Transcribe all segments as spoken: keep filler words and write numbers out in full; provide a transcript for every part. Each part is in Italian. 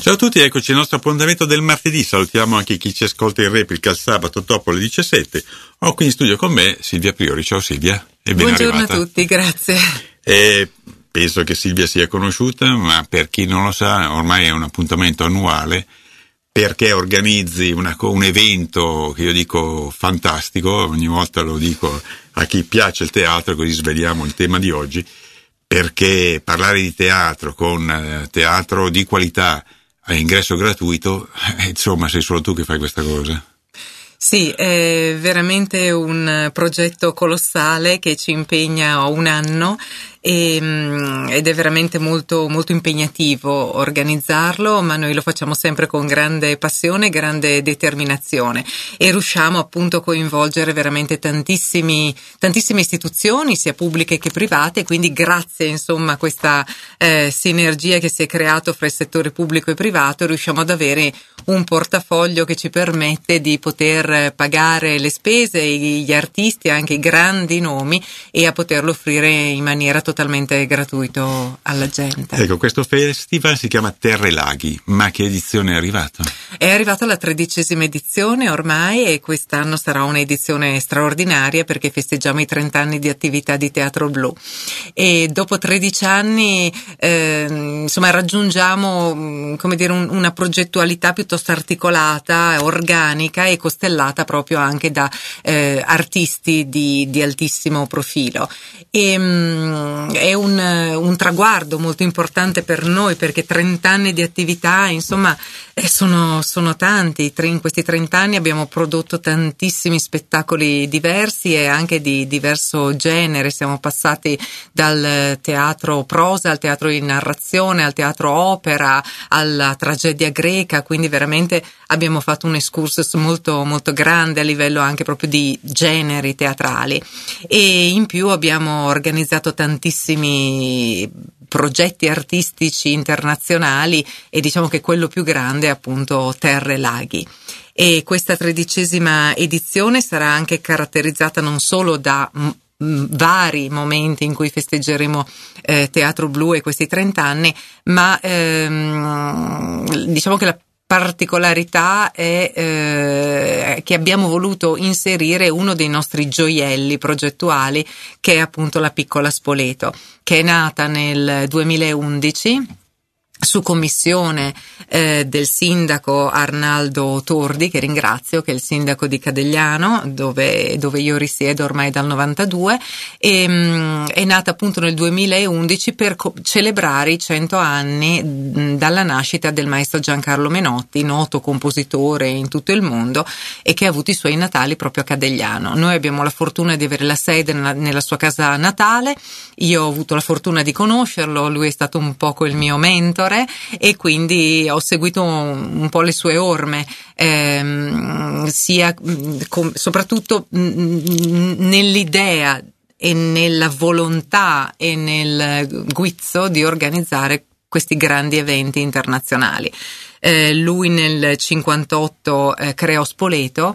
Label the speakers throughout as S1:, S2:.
S1: Ciao a tutti, eccoci al nostro appuntamento del martedì. Salutiamo anche chi ci ascolta in replica il sabato dopo le diciassette. Ho qui in studio con me Silvia Priori. Ciao Silvia, e ben
S2: buongiorno
S1: arrivata.
S2: a tutti, grazie.
S1: E penso che Silvia sia conosciuta, ma per chi non lo sa, ormai è un appuntamento annuale perché organizzi una, un evento che io dico fantastico. Ogni volta lo dico a chi piace il teatro, così sveliamo il tema di oggi, perché parlare di teatro con eh, teatro di qualità a ingresso gratuito, eh, insomma, sei solo tu che fai questa cosa.
S2: Sì, è veramente un progetto colossale che ci impegna un anno e, ed è veramente molto, molto impegnativo organizzarlo, ma noi lo facciamo sempre con grande passione, grande determinazione e riusciamo appunto a coinvolgere veramente tantissimi, tantissime istituzioni, sia pubbliche che private, quindi grazie insomma a questa eh, sinergia che si è creato fra il settore pubblico e privato riusciamo ad avere un portafoglio che ci permette di poter pagare le spese, gli artisti, anche i grandi nomi, e a poterlo offrire in maniera totalmente gratuito alla gente.
S1: Ecco, questo festival si chiama Terre Laghi, ma che edizione è arrivato?
S2: È arrivata la tredicesima edizione ormai e quest'anno sarà un'edizione straordinaria perché festeggiamo i trenta anni di attività di Teatro Blu e dopo tredici anni eh, insomma raggiungiamo come dire un, una progettualità piuttosto articolata, organica e costellata proprio anche da eh, artisti di, di altissimo profilo. E, mh, è un, un traguardo molto importante per noi perché trenta anni di attività, insomma, eh, sono, sono tanti. In questi trenta anni abbiamo prodotto tantissimi spettacoli diversi e anche di diverso genere. Siamo passati dal teatro prosa al teatro di narrazione, al teatro opera, alla tragedia greca, quindi veramente abbiamo fatto un excursus molto molto grande a livello anche proprio di generi teatrali e in più abbiamo organizzato tantissimi progetti artistici internazionali e diciamo che quello più grande è appunto Terre Laghi. E questa tredicesima edizione sarà anche caratterizzata non solo da m- vari momenti in cui festeggeremo eh, Teatro Blu e questi trenta anni, ma ehm, diciamo che la particolarità è eh, che abbiamo voluto inserire uno dei nostri gioielli progettuali, che è appunto la Piccola Spoleto, che è nata nel duemilaundici su commissione eh, del sindaco Arnaldo Tordi, che ringrazio, che è il sindaco di Cadegliano, dove, dove io risiedo ormai dal novantadue, e mh, è nata appunto nel duemilaundici per co- celebrare i cento anni mh, dalla nascita del maestro Giancarlo Menotti, noto compositore in tutto il mondo e che ha avuto i suoi natali proprio a Cadegliano. Noi abbiamo la fortuna di avere la sede nella, nella sua casa natale, io ho avuto la fortuna di conoscerlo, lui è stato un poco il mio mentore e quindi ho seguito un, un po' le sue orme, ehm, sia com, soprattutto mh, nell'idea e nella volontà e nel guizzo di organizzare questi grandi eventi internazionali. Eh, lui nel cinquantotto eh, creò Spoleto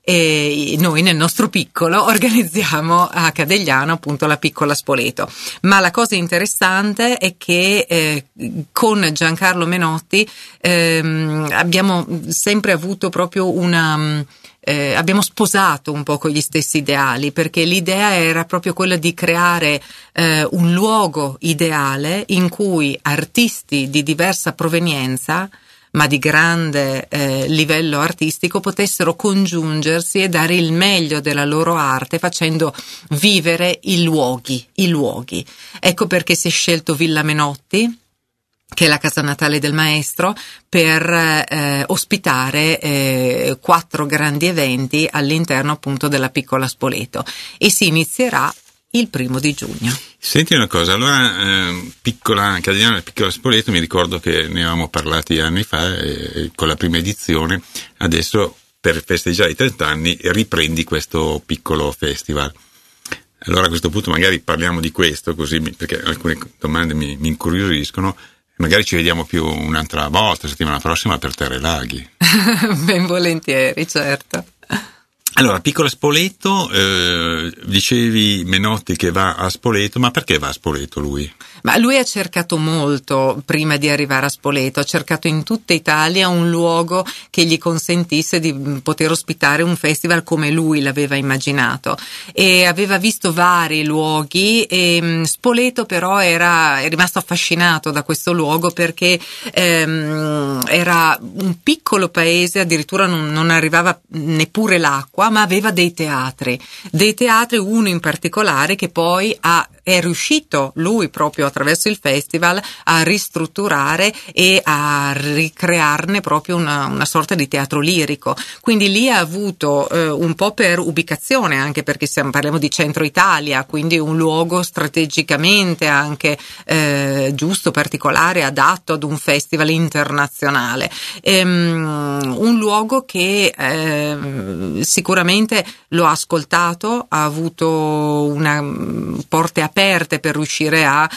S2: e noi nel nostro piccolo organizziamo a Cadegliano appunto la Piccola Spoleto. Ma la cosa interessante è che eh, con Giancarlo Menotti ehm, abbiamo sempre avuto proprio una eh, abbiamo sposato un po' con gli stessi ideali, perché l'idea era proprio quella di creare eh, un luogo ideale in cui artisti di diversa provenienza ma di grande eh, livello artistico potessero congiungersi e dare il meglio della loro arte facendo vivere i luoghi, i luoghi. Ecco perché si è scelto Villa Menotti, che è la casa natale del maestro, per eh, ospitare eh, quattro grandi eventi all'interno appunto della Piccola Spoleto e si inizierà il primo di giugno.
S1: Senti una cosa, allora eh, piccola Cadegliano e Piccola Spoleto, mi ricordo che ne avevamo parlati anni fa eh, con la prima edizione, adesso per festeggiare i trenta anni riprendi questo piccolo festival. Allora a questo punto magari parliamo di questo, così mi, perché alcune domande mi, mi incuriosiscono, magari ci vediamo più un'altra volta, settimana prossima per Terre Laghi.
S2: Ben volentieri, certo.
S1: Allora, Piccola Spoleto, eh, dicevi Menotti che va a Spoleto, ma perché va a Spoleto lui?
S2: Ma lui ha cercato molto prima di arrivare a Spoleto, ha cercato in tutta Italia un luogo che gli consentisse di poter ospitare un festival come lui l'aveva immaginato, e aveva visto vari luoghi, e Spoleto però era è rimasto affascinato da questo luogo perché ehm, era un piccolo paese, addirittura non, non arrivava neppure l'acqua, ma aveva dei teatri, dei teatri, uno in particolare che poi ha, è riuscito lui proprio attraverso il festival a ristrutturare e a ricrearne proprio una, una sorta di teatro lirico. Quindi lì ha avuto eh, un po' per ubicazione, anche perché siamo, parliamo di centro Italia, quindi un luogo strategicamente anche eh, giusto, particolare, adatto ad un festival internazionale. Ehm, un luogo che eh, sicuramente lo ha ascoltato, ha avuto una porte aperte per riuscire a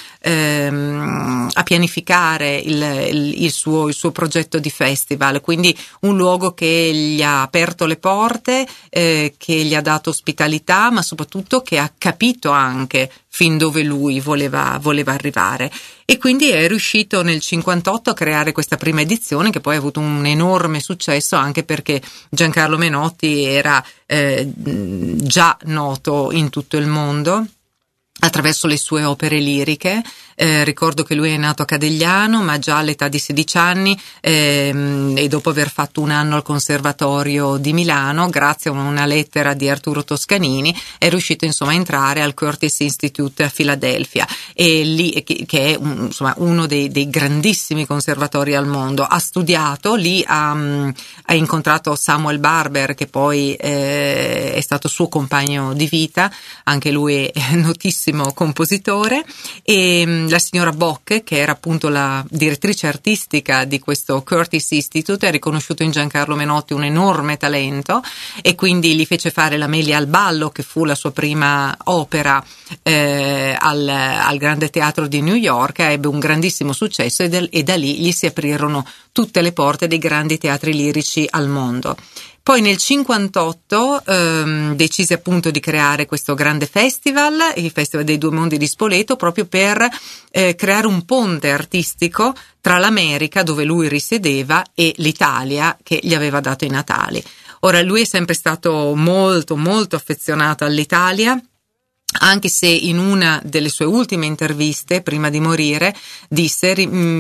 S2: ehm, a pianificare il, il, il, suo, il suo progetto di festival, quindi un luogo che gli ha aperto le porte, eh, che gli ha dato ospitalità, ma soprattutto che ha capito anche fin dove lui voleva, voleva arrivare, e quindi è riuscito nel cinquantotto a creare questa prima edizione, che poi ha avuto un enorme successo anche perché Giancarlo Menotti era eh, già noto in tutto il mondo attraverso le sue opere liriche. Eh, ricordo che lui è nato a Cadegliano, ma già all'età di sedici anni ehm, e dopo aver fatto un anno al Conservatorio di Milano, grazie a una lettera di Arturo Toscanini, è riuscito insomma a entrare al Curtis Institute a Filadelfia, e lì che, che è un, insomma uno dei, dei grandissimi conservatori al mondo. Ha studiato lì, ha, ha incontrato Samuel Barber, che poi eh, è stato suo compagno di vita, anche lui è notissimo compositore, e la signora Bock, che era appunto la direttrice artistica di questo Curtis Institute, ha riconosciuto in Giancarlo Menotti un enorme talento e quindi gli fece fare l'Amelia al ballo, che fu la sua prima opera eh, al, al Grande Teatro di New York. Ebbe un grandissimo successo e, del, e da lì gli si aprirono tutte le porte dei grandi teatri lirici al mondo. Poi nel cinquantotto ehm, decise appunto di creare questo grande festival, il Festival dei Due Mondi di Spoleto, proprio per eh, creare un ponte artistico tra l'America, dove lui risiedeva, e l'Italia, che gli aveva dato i natali. Ora, lui è sempre stato molto molto affezionato all'Italia, anche se in una delle sue ultime interviste, prima di morire, disse: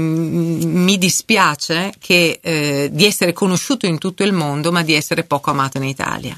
S2: mi dispiace che, eh, di essere conosciuto in tutto il mondo, ma di essere poco amato in Italia.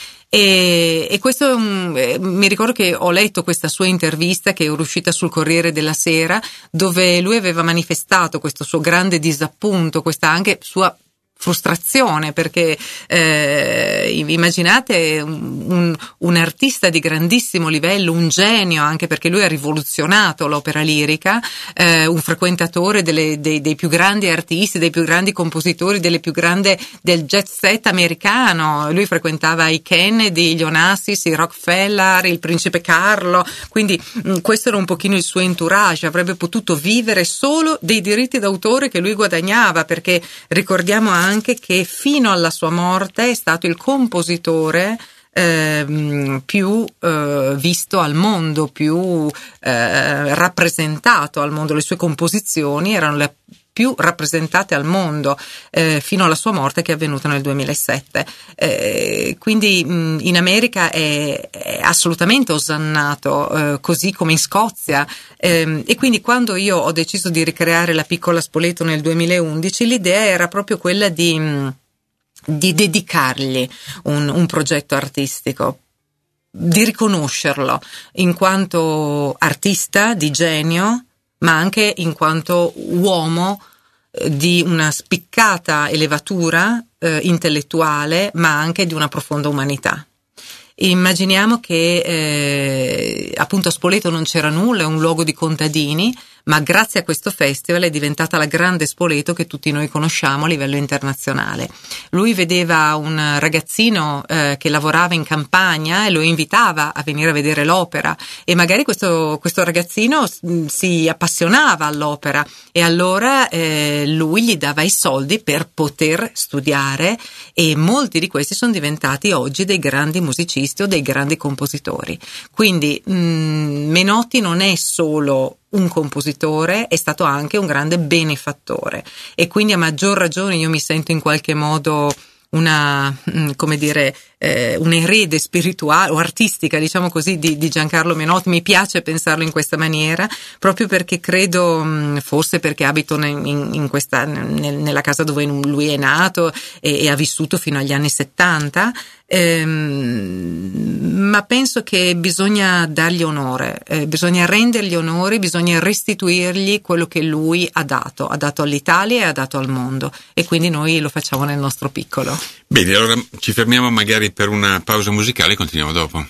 S2: E, e questo um, mi ricordo che ho letto questa sua intervista, che è uscita sul Corriere della Sera, dove lui aveva manifestato questo suo grande disappunto, questa anche sua frustrazione, perché eh, immaginate un, un artista di grandissimo livello, un genio, anche perché lui ha rivoluzionato l'opera lirica, eh, un frequentatore delle, dei, dei più grandi artisti, dei più grandi compositori, delle più grandi del jet set americano. Lui frequentava i Kennedy, gli Onassis, i Rockefeller, il principe Carlo, quindi mh, questo era un pochino il suo entourage. Avrebbe potuto vivere solo dei diritti d'autore che lui guadagnava, perché ricordiamo anche anche che fino alla sua morte è stato il compositore eh, più eh, visto al mondo, più eh, rappresentato al mondo. Le sue composizioni erano le più rappresentate al mondo eh, fino alla sua morte, che è avvenuta nel duemilasette. Eh, quindi mh, in America è, è assolutamente osannato, eh, così come in Scozia, eh, e quindi quando io ho deciso di ricreare la Piccola Spoleto nel duemilaundici, l'idea era proprio quella di, mh, di dedicargli un, un progetto artistico, di riconoscerlo in quanto artista di genio, ma anche in quanto uomo di una spiccata elevatura eh, intellettuale, ma anche di una profonda umanità. Immaginiamo che eh, appunto a Spoleto non c'era nulla, è un luogo di contadini, ma grazie a questo festival è diventata la grande Spoleto che tutti noi conosciamo a livello internazionale. Lui vedeva un ragazzino eh, che lavorava in campagna e lo invitava a venire a vedere l'opera, e magari questo, questo ragazzino si appassionava all'opera, e allora eh, lui gli dava i soldi per poter studiare, e molti di questi sono diventati oggi dei grandi musicisti o dei grandi compositori. Quindi mh, Menotti non è solo un compositore, è stato anche un grande benefattore, e quindi a maggior ragione io mi sento in qualche modo una, come dire, eh, un erede spirituale o artistica, diciamo così, di, di Giancarlo Menotti. Mi piace pensarlo in questa maniera, proprio perché credo, forse perché abito in, in questa, nel, nella casa dove lui è nato e, e ha vissuto fino agli anni settanta, ehm, ma penso che bisogna dargli onore, eh, bisogna rendergli onore, bisogna restituirgli quello che lui ha dato, ha dato all'Italia e ha dato al mondo, e quindi noi lo facciamo nel nostro piccolo.
S1: Bene, allora ci fermiamo magari per una pausa musicale e continuiamo dopo.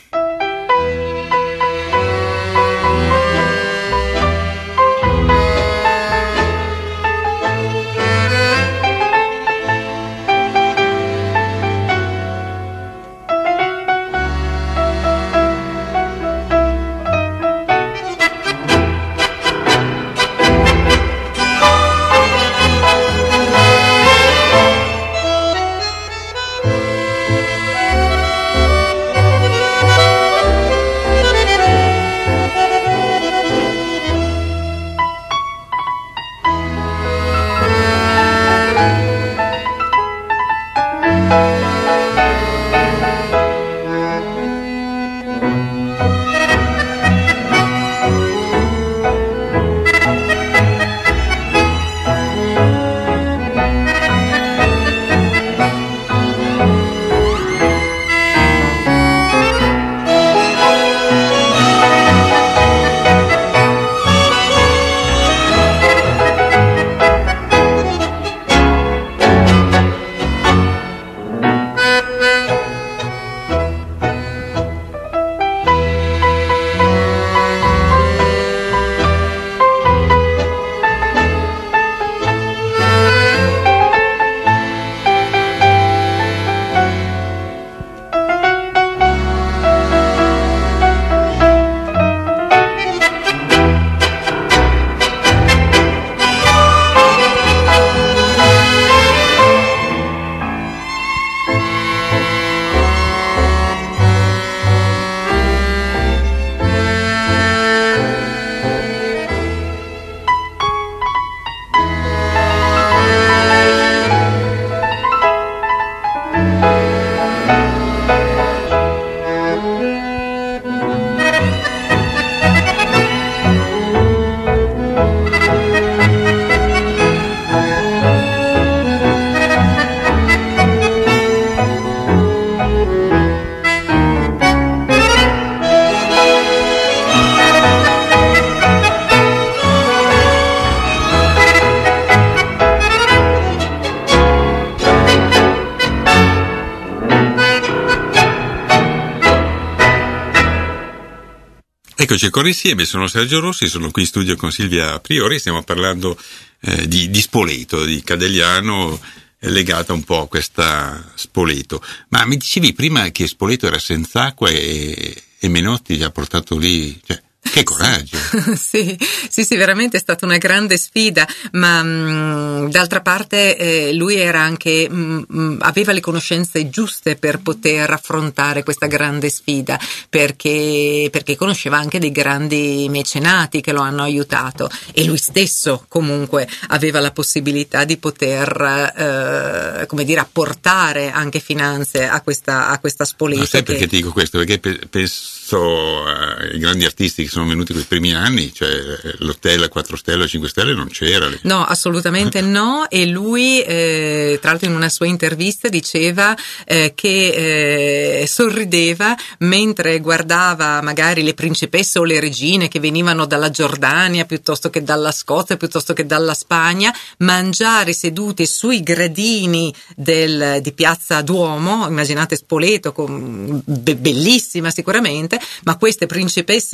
S1: Eccoci ancora insieme, sono Sergio Rossi, sono qui in studio con Silvia Priori, stiamo parlando eh, di, di Spoleto, di Cadegliano, eh, legata un po' a questa Spoleto. Ma mi dicevi prima che Spoleto era senza acqua e, e Menotti vi ha portato lì, cioè, che coraggio!
S2: sì, sì, sì, veramente è stata una grande sfida, ma mh, d'altra parte eh, lui era anche mh, aveva le conoscenze giuste per poter affrontare questa grande sfida, perché, perché conosceva anche dei grandi mecenati che lo hanno aiutato, e lui stesso comunque aveva la possibilità di poter, eh, come dire, apportare anche finanze a questa, a questa Spoleto.
S1: Ma sai
S2: che...
S1: perché ti dico questo? Perché pe- penso ai grandi artisti che sono venuti quei primi anni, cioè l'hotel a quattro stelle o cinque stelle non c'era.
S2: No, assolutamente no, e lui eh, tra l'altro in una sua intervista diceva eh, che eh, sorrideva mentre guardava magari le principesse o le regine che venivano dalla Giordania piuttosto che dalla Scozia, piuttosto che dalla Spagna, mangiare seduti sui gradini del, di Piazza Duomo. Immaginate Spoleto, con, be- bellissima sicuramente, ma queste principesse, queste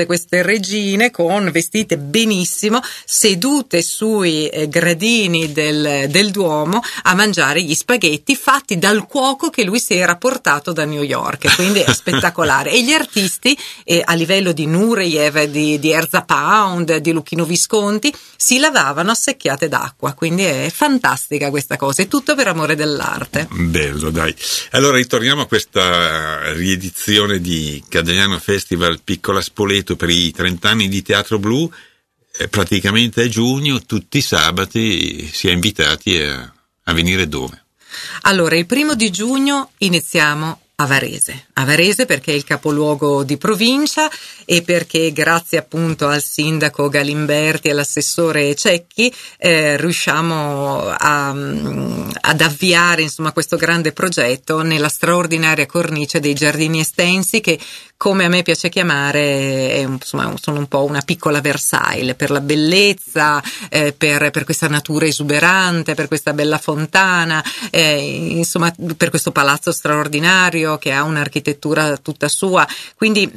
S2: regine con vestite benissimo, sedute sui eh, gradini del, del Duomo a mangiare gli spaghetti fatti dal cuoco che lui si era portato da New York, quindi è spettacolare. E gli artisti eh, a livello di Nureyev, di, di Erza Pound, di Luchino Visconti si lavavano a secchiate d'acqua, quindi è fantastica questa cosa, è tutto per amore dell'arte.
S1: Bello, dai. Allora ritorniamo a questa riedizione di Cadegliano Festival Piccola Spoleto per i trenta anni di Teatro Blu. Eh, praticamente a giugno, tutti i sabati si è invitati a, a venire dove?
S2: Allora, il primo di giugno iniziamo a Varese. A Varese perché è il capoluogo di provincia e perché grazie appunto al sindaco Galimberti e all'assessore Cecchi eh, riusciamo a, ad avviare insomma questo grande progetto nella straordinaria cornice dei giardini estensi che, come a me piace chiamare, è, insomma, sono un po' una piccola Versailles per la bellezza, eh, per, per questa natura esuberante, per questa bella fontana, eh, insomma per questo palazzo straordinario che ha un'architettura tutta sua. Quindi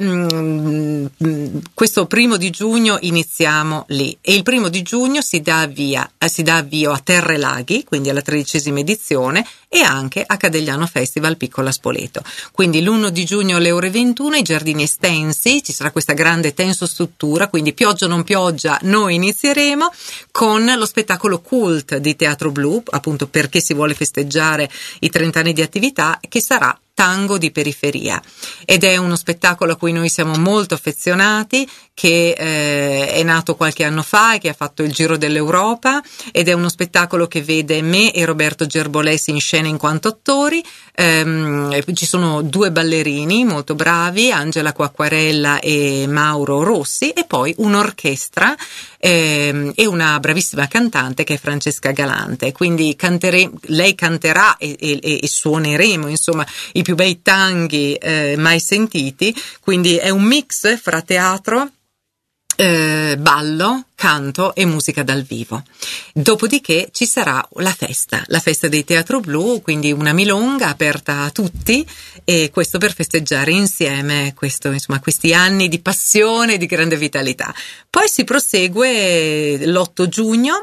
S2: mh, mh, questo primo di giugno iniziamo lì e il primo di giugno si dà avvia, eh, si dà avvio a Terre Laghi, quindi alla tredicesima edizione, e anche a Cadegliano Festival Piccola Spoleto. Quindi l'primo di giugno alle ore ventuno i giardini estensi, ci sarà questa grande tensostruttura, quindi pioggia o non pioggia noi inizieremo con lo spettacolo cult di Teatro Blu, appunto perché si vuole festeggiare i trenta anni di attività, che sarà Tango di periferia, ed è uno spettacolo a cui noi siamo molto affezionati, che eh, è nato qualche anno fa e che ha fatto il giro dell'Europa, ed è uno spettacolo che vede me e Roberto Gerbolesi in scena in quanto attori. Ehm, ci sono due ballerini molto bravi, Angela Quacquarella e Mauro Rossi, e poi un'orchestra ehm, e una bravissima cantante che è Francesca Galante. Quindi cantere, lei canterà e, e, e suoneremo insomma i più bei tanghi eh, mai sentiti, quindi è un mix fra teatro, eh, ballo, canto e musica dal vivo. Dopodiché ci sarà la festa, la festa dei Teatro Blu, quindi una milonga aperta a tutti, e questo per festeggiare insieme questo, insomma, questi anni di passione e di grande vitalità. Poi si prosegue l'otto giugno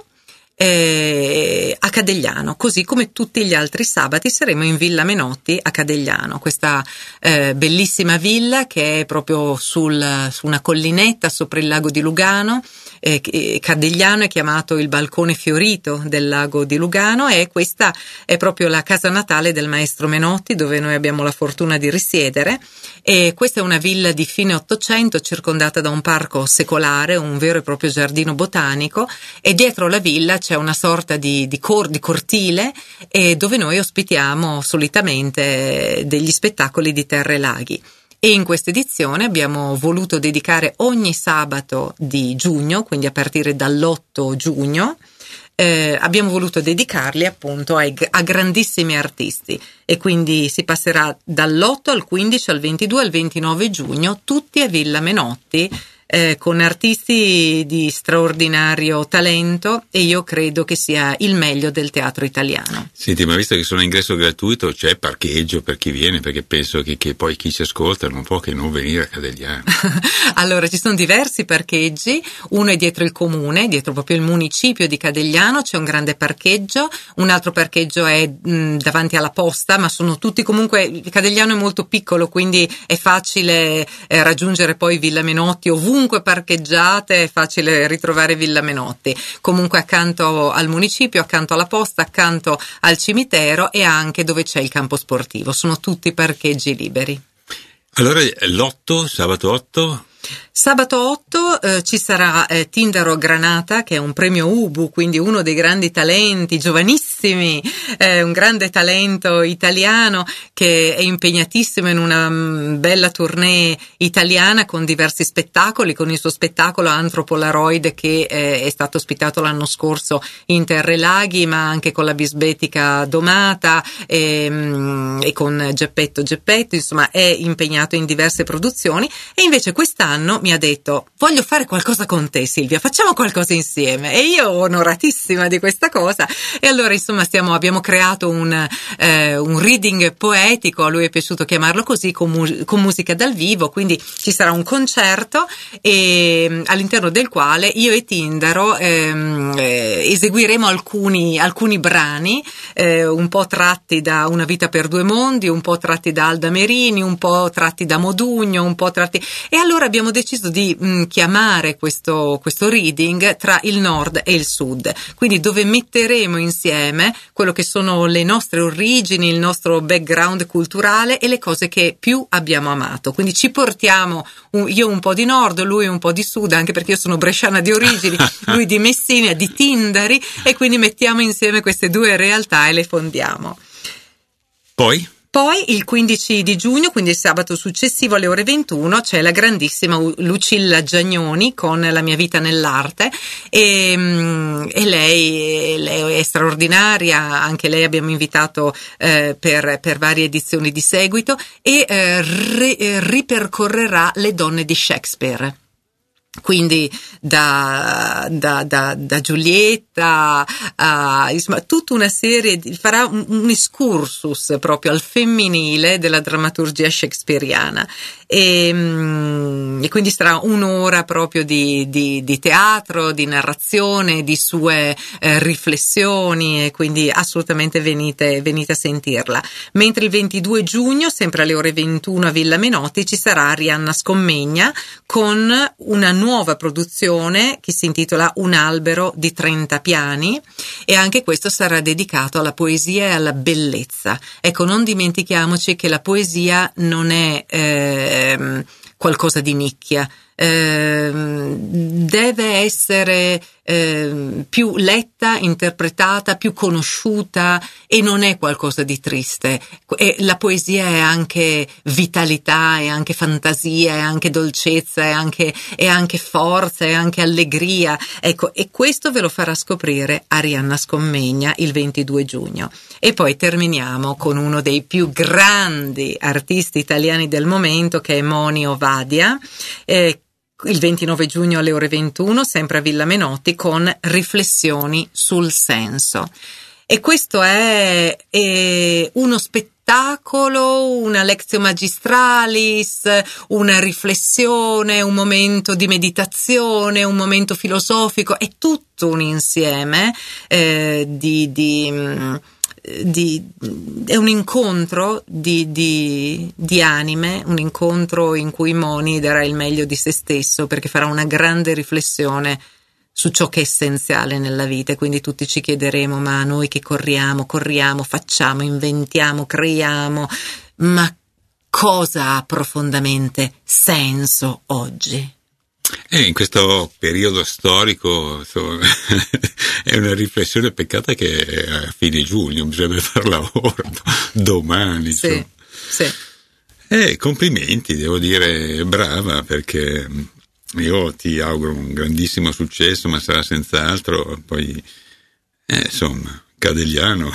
S2: Eh, a Cadegliano, così come tutti gli altri sabati saremo in Villa Menotti a Cadegliano, questa eh, bellissima villa che è proprio sul, su una collinetta sopra il lago di Lugano. Eh, Cadegliano è chiamato il balcone fiorito del lago di Lugano, e questa è proprio la casa natale del maestro Menotti, dove noi abbiamo la fortuna di risiedere. E questa è una villa di fine Ottocento circondata da un parco secolare, un vero e proprio giardino botanico, e dietro la villa c'è una sorta di, di, cor, di cortile eh, dove noi ospitiamo solitamente degli spettacoli di Terre Laghi. E in questa edizione abbiamo voluto dedicare ogni sabato di giugno, quindi a partire dall'otto giugno, eh, abbiamo voluto dedicarli appunto ai, a grandissimi artisti, e quindi si passerà dall'otto al quindici, al ventidue, al ventinove giugno, tutti a Villa Menotti, Eh, con artisti di straordinario talento, e io credo che sia il meglio del teatro italiano.
S1: Senti, ma visto che sono ingresso gratuito, c'è parcheggio per chi viene? Perché penso che, che poi chi ci ascolta non può che non venire a Cadegliano.
S2: Allora, ci sono diversi parcheggi, uno è dietro il comune, dietro proprio il municipio di Cadegliano, c'è un grande parcheggio, un altro parcheggio è mh, davanti alla posta, ma sono tutti comunque, Cadegliano è molto piccolo, quindi è facile eh, raggiungere poi Villa Menotti ovunque. Comunque parcheggiate, è facile ritrovare Villa Menotti, comunque accanto al municipio, accanto alla posta, accanto al cimitero, e anche dove c'è il campo sportivo, sono tutti parcheggi liberi.
S1: Allora l'otto, sabato otto?
S2: Sabato otto eh, ci sarà eh, Tindaro Granata, che è un premio Ubu, quindi uno dei grandi talenti, giovanissimi, eh, un grande talento italiano che è impegnatissimo in una m, bella tournée italiana con diversi spettacoli, con il suo spettacolo Antropolaroid che eh, è stato ospitato l'anno scorso in Terre Laghi, ma anche con la Bisbetica Domata e, m, e con Geppetto Geppetto, insomma è impegnato in diverse produzioni. E invece quest'anno quest'anno mi ha detto: voglio fare qualcosa con te, Silvia, facciamo qualcosa insieme. E io onoratissima di questa cosa, e allora insomma stiamo, abbiamo creato un, eh, un reading poetico, a lui è piaciuto chiamarlo così, con, mu- con musica dal vivo, quindi ci sarà un concerto e, all'interno del quale io e Tindaro ehm, eh, eseguiremo alcuni, alcuni brani, eh, un po' tratti da Una vita per due mondi, un po' tratti da Alda Merini, un po' tratti da Modugno, un po' tratti, e allora abbiamo deciso di mh, chiamare questo, questo reading Tra il Nord e il Sud, quindi dove metteremo insieme quello che sono le nostre origini, il nostro background culturale e le cose che più abbiamo amato. Quindi ci portiamo un, io un po' di Nord, lui un po' di Sud, anche perché io sono bresciana di origini, lui di Messina, di Tindari, e quindi mettiamo insieme queste due realtà e le fondiamo.
S1: Poi?
S2: Poi il quindici di giugno, quindi il sabato successivo alle ore ventuno, c'è la grandissima Lucilla Giagnoni con La mia vita nell'arte, e, e lei, lei è straordinaria, anche lei abbiamo invitato eh, per, per varie edizioni di seguito, e eh, ri, ripercorrerà le donne di Shakespeare. Quindi da, da, da, da Giulietta a, insomma, tutta una serie di, farà un, un excursus proprio al femminile della drammaturgia shakespeariana, e, e quindi sarà un'ora proprio di, di, di teatro, di narrazione, di sue eh, riflessioni, e quindi assolutamente venite, venite a sentirla. Mentre il ventidue giugno, sempre alle ore ventuno a Villa Menotti, ci sarà Arianna Scommegna con una nuova produzione che si intitola Un albero di trenta piani, e anche questo sarà dedicato alla poesia e alla bellezza. Ecco, non dimentichiamoci che la poesia non è eh, qualcosa di nicchia, eh, deve essere eh, più letta, interpretata, più conosciuta, e non è qualcosa di triste. E la poesia è anche vitalità, è anche fantasia, è anche dolcezza, è anche, è anche forza, è anche allegria. Ecco, e questo ve lo farà scoprire Arianna Scommegna il ventidue giugno. E poi terminiamo con uno dei più grandi artisti italiani del momento, che è Moni Ovadia, eh, il ventinove giugno alle ore ventuno, sempre a Villa Menotti, con Riflessioni sul senso. E questo è, è uno spettacolo, una lectio magistralis, una riflessione, un momento di meditazione, un momento filosofico, è tutto un insieme eh, di... di Di, è un incontro di, di, di anime, un incontro in cui Moni darà il meglio di se stesso, perché farà una grande riflessione su ciò che è essenziale nella vita. E quindi tutti ci chiederemo: ma noi che corriamo, corriamo, facciamo, inventiamo, creiamo, ma cosa ha profondamente senso oggi?
S1: E in questo periodo storico, insomma, è una riflessione, peccato che a fine giugno, bisogna farla ora, domani.
S2: Sì, sì.
S1: E complimenti, devo dire, brava, perché io ti auguro un grandissimo successo, ma sarà senz'altro poi, eh, insomma, Cadegliano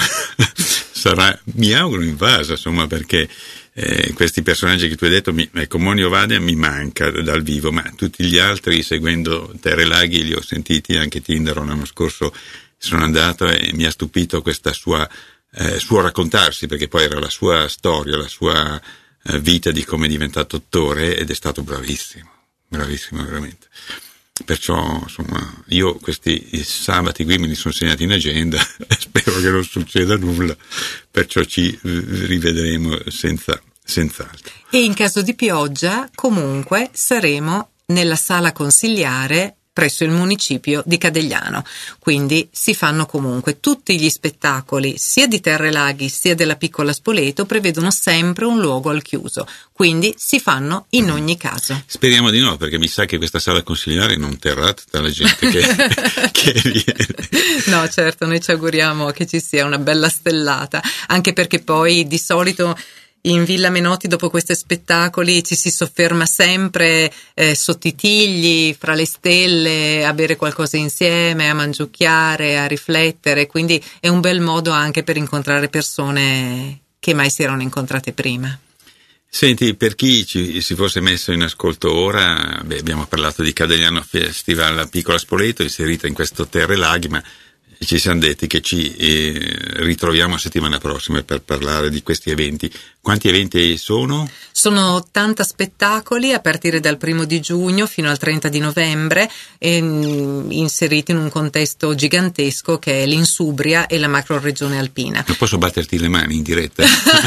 S1: sarà, mi auguro, invasa, insomma, perché Eh, questi personaggi che tu hai detto, mi, ecco, Moni Ovadia mi manca dal vivo, ma tutti gli altri, seguendo Terre Laghi, li ho sentiti, anche Tindaro l'anno scorso sono andato, e mi ha stupito questa sua eh, suo raccontarsi, perché poi era la sua storia, la sua eh, vita di come è diventato attore, ed è stato bravissimo, bravissimo veramente. Perciò, insomma, io questi sabati qui me li sono segnati in agenda, spero che non succeda nulla, perciò ci rivedremo senza, senz'altro.
S2: E in caso di pioggia, comunque, saremo nella sala consigliare presso il municipio di Cadegliano, quindi si fanno comunque tutti gli spettacoli, sia di Terre Laghi sia della Piccola Spoleto, prevedono sempre un luogo al chiuso, quindi si fanno in ogni caso.
S1: Speriamo di no, perché mi sa che questa sala consigliare non terrà tutta la gente che, che viene.
S2: No, certo, noi ci auguriamo che ci sia una bella stellata, anche perché poi di solito in Villa Menotti, dopo questi spettacoli, ci si sofferma sempre eh, sotto i tigli, fra le stelle, a bere qualcosa insieme, a mangiucchiare, a riflettere, quindi è un bel modo anche per incontrare persone che mai si erano incontrate prima.
S1: Senti, per chi ci, si fosse messo in ascolto ora, beh, abbiamo parlato di Cadagliano Festival a Piccola Spoleto, inserita in questo Terre Laghi, ma ci siamo detti che ci eh, ritroviamo settimana prossima per parlare di questi eventi. Quanti eventi sono?
S2: Sono ottanta spettacoli a partire dal primo di giugno fino al trenta di novembre, ehm, inseriti in un contesto gigantesco che è l'Insubria e la macroregione alpina.
S1: Non posso batterti le mani in diretta?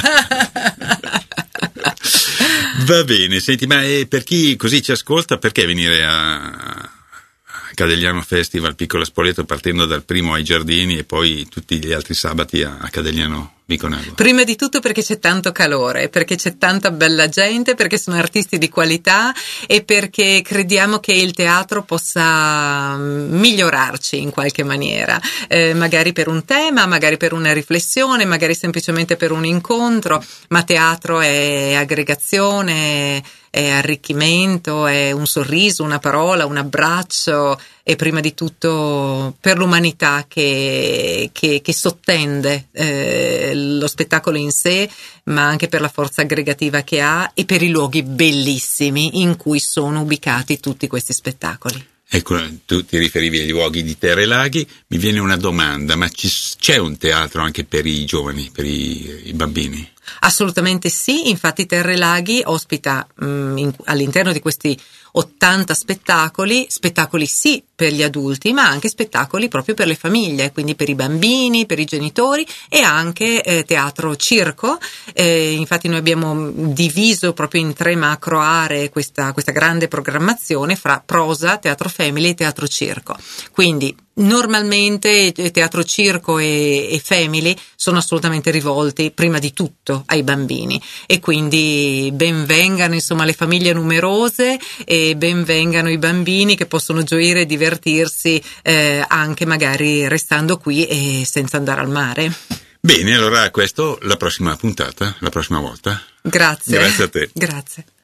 S1: Va bene, senti, ma eh, per chi così ci ascolta, perché venire a Cadagliano Festival Piccola Spoleto partendo dal primo ai Giardini e poi tutti gli altri sabati a, a Cadagliano Viconago?
S2: Prima di tutto perché c'è tanto calore, perché c'è tanta bella gente, perché sono artisti di qualità e perché crediamo che il teatro possa migliorarci in qualche maniera, eh, magari per un tema, magari per una riflessione, magari semplicemente per un incontro, ma teatro è aggregazione, è arricchimento, è un sorriso, una parola, un abbraccio, e prima di tutto per l'umanità che, che, che sottende eh, lo spettacolo in sé, ma anche per la forza aggregativa che ha e per i luoghi bellissimi in cui sono ubicati tutti questi spettacoli.
S1: Ecco, tu ti riferivi agli luoghi di Terre Laghi, mi viene una domanda, ma ci, c'è un teatro anche per i giovani, per i, i bambini?
S2: Assolutamente sì, infatti Terre Laghi ospita mh, in, all'interno di questi ottanta spettacoli, spettacoli sì per gli adulti, ma anche spettacoli proprio per le famiglie, quindi per i bambini, per i genitori, e anche eh, teatro circo. Eh, infatti noi abbiamo diviso proprio in tre macro aree questa, questa grande programmazione fra prosa, teatro family e teatro circo. Quindi normalmente teatro circo e, e family sono assolutamente rivolti prima di tutto ai bambini, e quindi benvengano insomma le famiglie numerose e benvengano i bambini che possono gioire e divertirsi eh, anche magari restando qui e senza andare al mare.
S1: Bene, allora questo la prossima puntata, la prossima volta.
S2: Grazie.
S1: Grazie a te.
S2: Grazie.